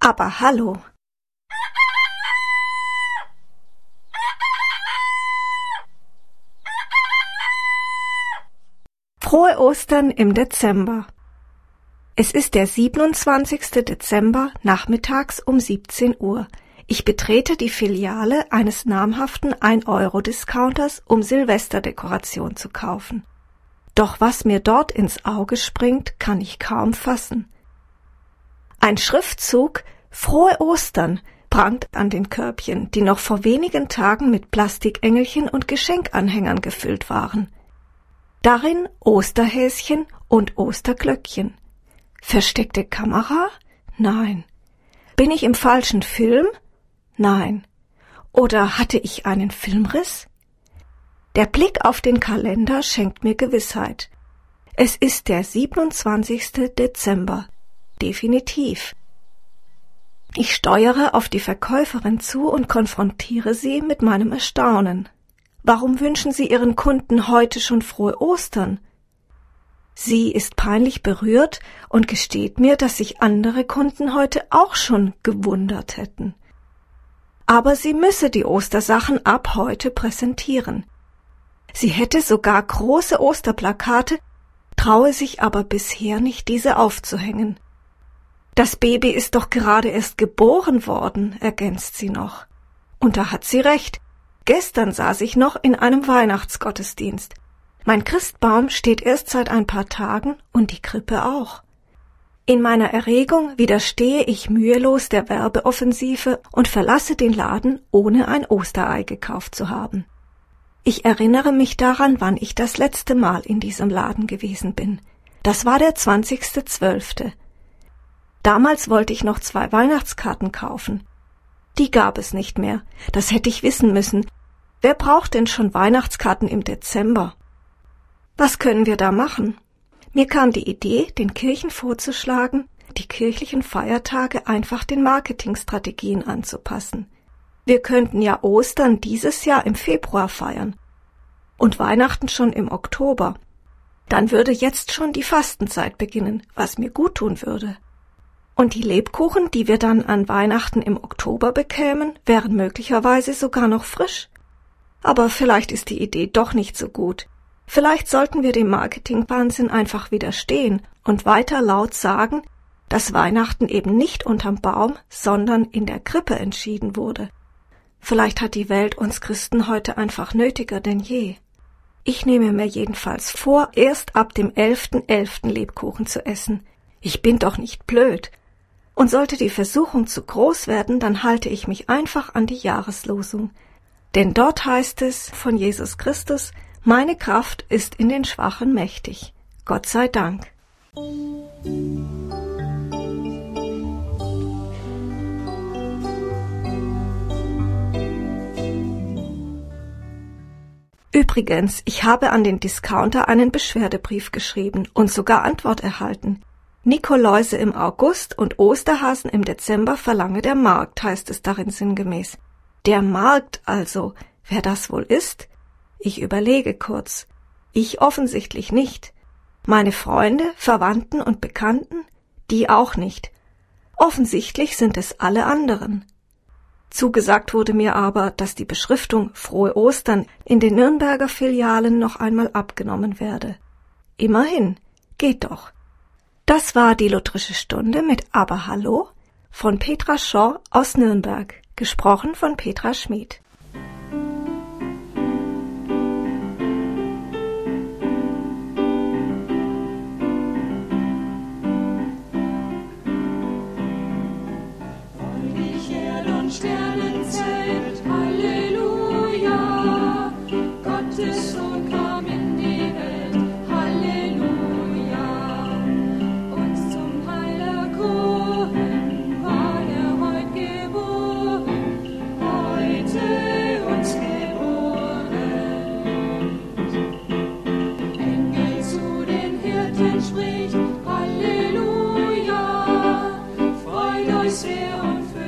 Aber hallo! Frohe Ostern im Dezember. Es ist der 27. Dezember, nachmittags um 17 Uhr. Ich betrete die Filiale eines namhaften 1-Euro-Discounters, um Silvesterdekoration zu kaufen. Doch was mir dort ins Auge springt, kann ich kaum fassen. Ein Schriftzug »Frohe Ostern« prangt an den Körbchen, die noch vor wenigen Tagen mit Plastikengelchen und Geschenkanhängern gefüllt waren. Darin Osterhäschen und Osterglöckchen. Versteckte Kamera? Nein. Bin ich im falschen Film? Nein. Oder hatte ich einen Filmriss? Der Blick auf den Kalender schenkt mir Gewissheit. Es ist der 27. Dezember. Definitiv. Ich steuere auf die Verkäuferin zu und konfrontiere sie mit meinem Erstaunen. Warum wünschen Sie Ihren Kunden heute schon frohe Ostern? Sie ist peinlich berührt und gesteht mir, dass sich andere Kunden heute auch schon gewundert hätten. Aber sie müsse die Ostersachen ab heute präsentieren. Sie hätte sogar große Osterplakate, traue sich aber bisher nicht, diese aufzuhängen. Das Baby ist doch gerade erst geboren worden, ergänzt sie noch. Und da hat sie recht. Gestern saß ich noch in einem Weihnachtsgottesdienst. Mein Christbaum steht erst seit ein paar Tagen und die Krippe auch. In meiner Erregung widerstehe ich mühelos der Werbeoffensive und verlasse den Laden, ohne ein Osterei gekauft zu haben. Ich erinnere mich daran, wann ich das letzte Mal in diesem Laden gewesen bin. Das war der 20.12. Damals wollte ich noch 2 Weihnachtskarten kaufen. Die gab es nicht mehr. Das hätte ich wissen müssen. Wer braucht denn schon Weihnachtskarten im Dezember? Was können wir da machen? Mir kam die Idee, den Kirchen vorzuschlagen, die kirchlichen Feiertage einfach den Marketingstrategien anzupassen. Wir könnten ja Ostern dieses Jahr im Februar feiern und Weihnachten schon im Oktober. Dann würde jetzt schon die Fastenzeit beginnen, was mir gut tun würde. Und die Lebkuchen, die wir dann an Weihnachten im Oktober bekämen, wären möglicherweise sogar noch frisch. Aber vielleicht ist die Idee doch nicht so gut. Vielleicht sollten wir dem Marketing-Wahnsinn einfach widerstehen und weiter laut sagen, dass Weihnachten eben nicht unterm Baum, sondern in der Krippe entschieden wurde. Vielleicht hat die Welt uns Christen heute einfach nötiger denn je. Ich nehme mir jedenfalls vor, erst ab dem 11.11. Lebkuchen zu essen. Ich bin doch nicht blöd. Und sollte die Versuchung zu groß werden, dann halte ich mich einfach an die Jahreslosung. Denn dort heißt es von Jesus Christus: Meine Kraft ist in den Schwachen mächtig. Gott sei Dank. Übrigens, ich habe an den Discounter einen Beschwerdebrief geschrieben und sogar Antwort erhalten. Nikoläuse im August und Osterhasen im Dezember verlange der Markt, heißt es darin sinngemäß. Der Markt also, wer das wohl ist? Ich überlege kurz. Ich offensichtlich nicht. Meine Freunde, Verwandten und Bekannten? Die auch nicht. Offensichtlich sind es alle anderen. Zugesagt wurde mir aber, dass die Beschriftung »Frohe Ostern« in den Nürnberger Filialen noch einmal abgenommen werde. Immerhin, geht doch. Das war die lutherische Stunde mit Aber hallo von Petra Shaw aus Nürnberg, gesprochen von Petra Schmid. Sternenzeit, Halleluja, Gottes Sohn kam in die Welt, Halleluja, uns zum Heiler Kohen war er heut geboren, heute uns geboren. Engel zu den Hirten spricht, Halleluja, freut euch sehr und